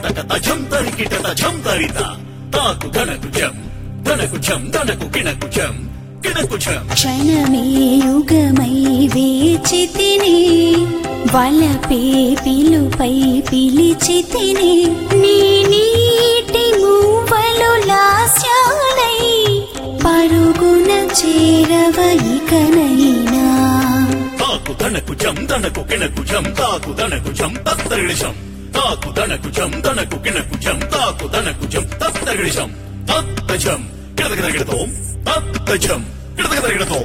తకత ఝం తరికిటత ఝం తరిత తాకు ధనకు ఝం ధనకు ఝం ధనకు కిణకు ఝం కిణకు ఝం. క్షణమే యుగమై వేచితిని వలపే పిలుపై పిలిచితిని నీ నీటి మూవలు లాస్యాలై పరుగున చేరవ ఇకనైనా. తాకు ధనకు ఝం ధనకు కిణకు ఝం తాకు ధనకు ఝం తత్తరిళిషం తాకు ధనకు ఝం ధనకు కిణకు ఝం తాకు ధనకు ఝం తత్తరిళిషం తత్త ఝం కిడతకిడతో తత్త ఝం కిడతకిడతో.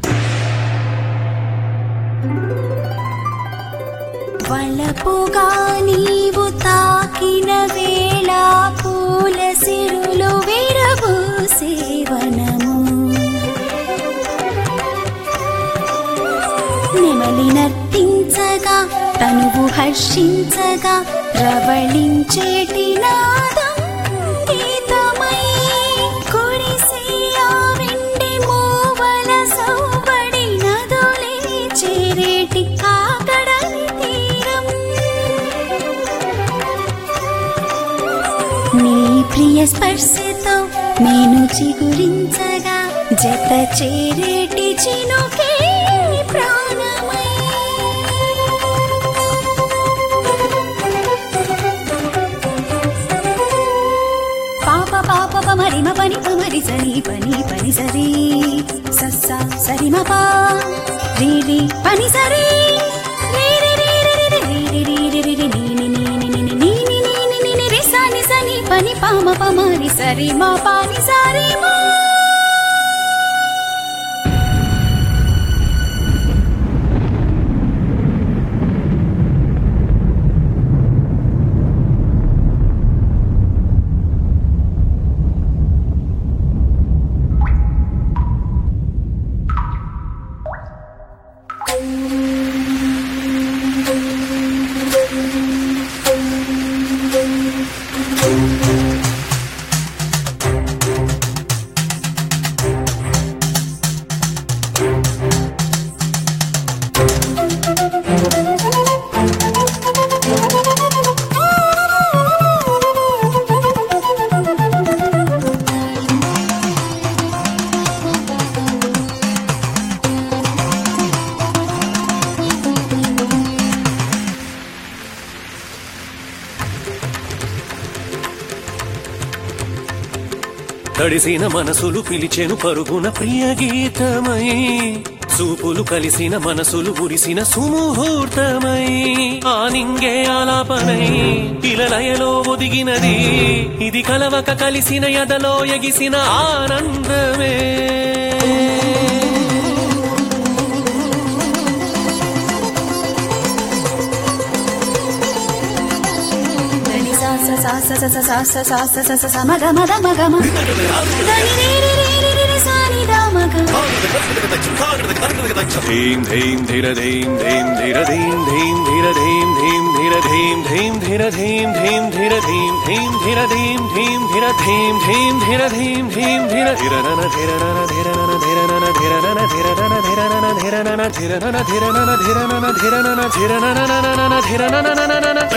వలపుగా నీవు తాకిన వేళ పూల సిరులు విరబూసే వనము నెమలి నర్తించగా తనువు హర్షించగా రవళించేటి నాదం గీతమై కురిసే ఆ వెండి మూవల సౌబడి నదులే చేరేటి ఆగడలి తీరం. నీ ప్రియ స్పర్శతో నేను చిగురించగా జత చేరేటి చినుకే ప్రాణమై. పాప పాప పమరిమ పని పమరి సరి పని పని సరి సస్స సరిమ పా రీ రీ పని సరి రీ రీ రీ రీ రీ రీ రీ రీ రీ రీ నీ నీ నీ నీ నీ నీ నీ నీ నీ నీ రి సా ని సా ని పని పామ పమరి సరి మా పాని సరి మా. తడిసిన మనసులు పిలిచెను పరుగున ప్రియ గీతమై చూపులు కలిసిన మనసులు ఉరిసిన సుముహూర్తమై ఆ నింగే ఆలాపనై ఇలలయలో ఒదిగినది ఇది కలవక కలిసిన ఎదలో ఎగిసిన ఆనందమే. ధీం ధీం ధిర ధీం ధీం ధిర ధీం ధీం ధిర ధీం ధీం ధిర ధీం ధీం ధిర ధీం ధీం ధిర ధీం ధీం ధిర ధీం ధీం ధిర ధీం ధీం ధిర ధీం ధీం ధిర ధిరనన ధిరనన ధిరనన ధిరనన ధిరనన ధిరనన ధిరనన ధిరనన ధిరనన ధిరనన ధిరనన ధిరనన ధిరనన ధిరనన ధిరనన